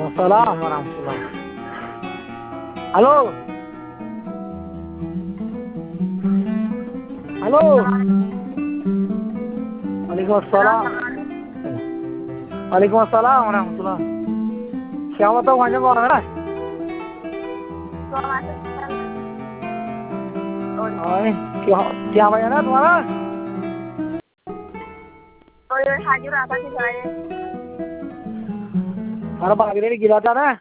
Waalaikumsalam warahmatullahi. Halo. Halo. Waalaikumsalam. Waalaikumsalam warahmatullahi. Siapa tahu banyak orang kan? क्या भैया ना तुम्हारा तो ये हाजिर आता थी जाए हमारा बागरे गिरा था ना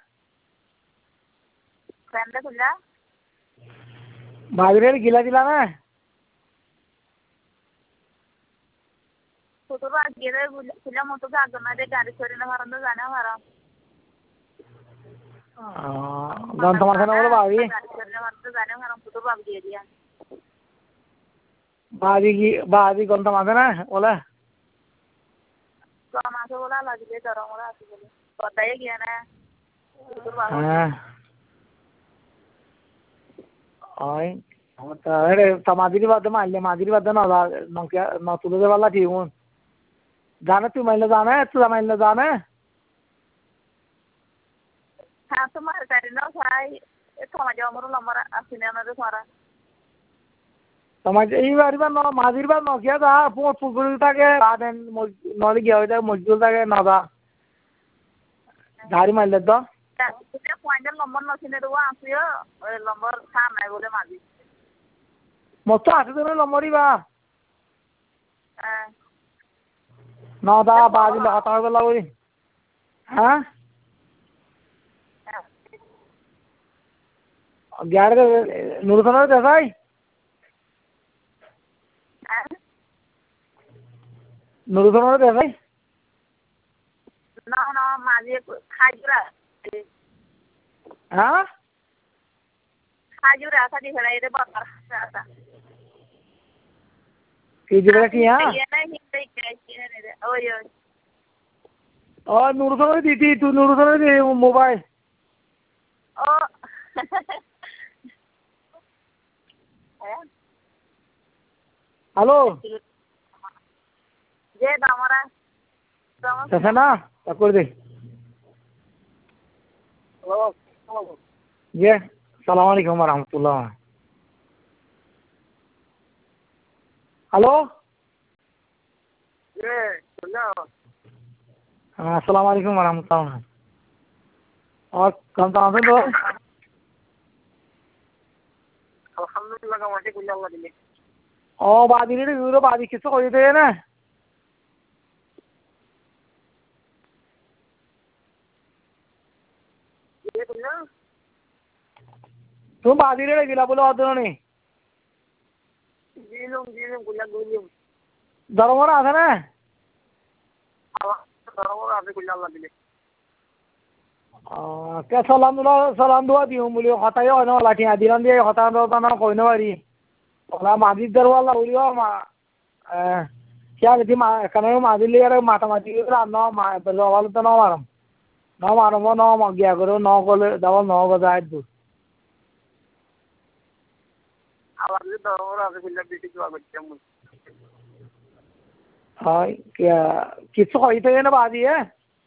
फ्रेंड खुला बागरे गिला दिला ना तो बात ये रे खुला मोटो का आगना दे गाड़ी छोड़ने हमारा तो जाना हमारा गन समाधान बोलो बागी गाड़ी छोड़ने हमारा तो जाने हमारा तो बाग दे दिया बागी गन समाधान है बोला तो हमारे बोला लग गए डरो मोरा आती बोले बताइए क्या ना तो बाग ओए अरे समाधि बात मारले माधुरी बात ना नौकिया नौ तुझे वाला थी वो जाना तू महिला जाना है तू महिला जाना है हाँ तो मार कर ना भाई समाज अमर नंबर आसिने ना तो सारा समाज ये बारी बार नौ माधुरी बात नौकिया था वो पुगुल था के बाद नौली गया था मजदूर था के नौदा झाड़ी मार लेता तुझे फाइनल नंबर नसीने तो वो आसियो नंबर काम है बोले माजी मस्त आते तो लंबरी बा नौदा बाजी लगातार वाला वही हाँ 11 नूर खाना कैसा है नूर खाना कैसा है ना ना माजी खाजुरा हाँ खाजुरा ऐसा दिख रहा है ये बात ऐसा कि जगह की हाँ ये ना हिंदी कैसी है रे ओयो और नूर खाना दी तू नूर खाना दी मोबाइल ओ हेलो ये दामरा कैसा ना तकुर दे ये सलाम अलैकुम वरहमतुल्लाह हेलो ये सुनो हाँ अस्सलाम वालेकुम वरहमतुल्लाह और कौन सा आंसर दो अल्हम्दुलिल्लाह का वाटे कुछ अल्लाह दिले ओ बादी ने यूरो बादी किसको कोई दे ना ये कुन्ना तुम बादी ने गिला बोलो आदर नहीं जीलुम कुन्ना गुलियम दरबार आता ना दरबार आते कुछ अल्लाह दिले क्या सलाम दुआ दी हूँ बोलियो खाता यो ना लाठी आदिलान दिए खाता तो ना कोई ना वारी ओला मादी दरवाला बोलियो क्या कहती कने मादी ले यार माता मादी के ना मा दरवाला तो ना मारो वो ना मा गया करो ना कोले दवा ना बजाए तू आवाज दरबार आते कुछ बेटी जो आगे चम हाँ क्या किसको कोई तो ये ना बादी है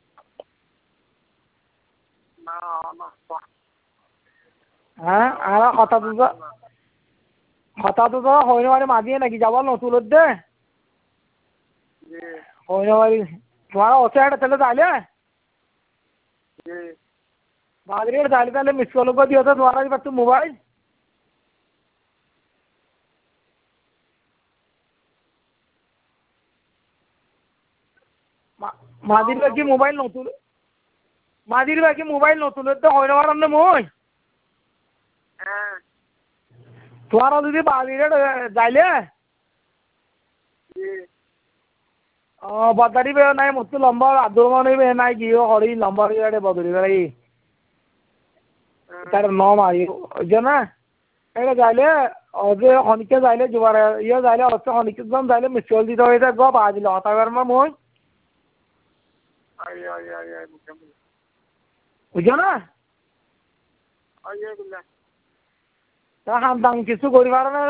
ना ना हाँ आरा खाता तो होने वाले मादी है ना कि जवाल नो तुलत दे होने वाली तुम्हारा ओसे हट चले डाले बादरी डाले डाले मिस कॉल को दिया था तुम्हारा भी बच्चों मोबाइल मादिर बाकी मोबाइल नतुल मादिर बाकी मोबाइल नतुल तो होने वाला हमने मोई तुम्हारा दीदी बादरी डाले बदारी बे नहीं मुझे लंबा आदुर्मा नहीं बे नहीं गियो हरी लंबा रे बदरी रे तार नौ मारी जो ना ऐसे डाले और जो हनिके डाले जुबारा ये डाले और तो हनिके दम डाले मिस्कॉल दी तो इधर गो बाजी लाता कर मैं मोई आई बुझो ना आई ता हम दांग किसु गोरी बारा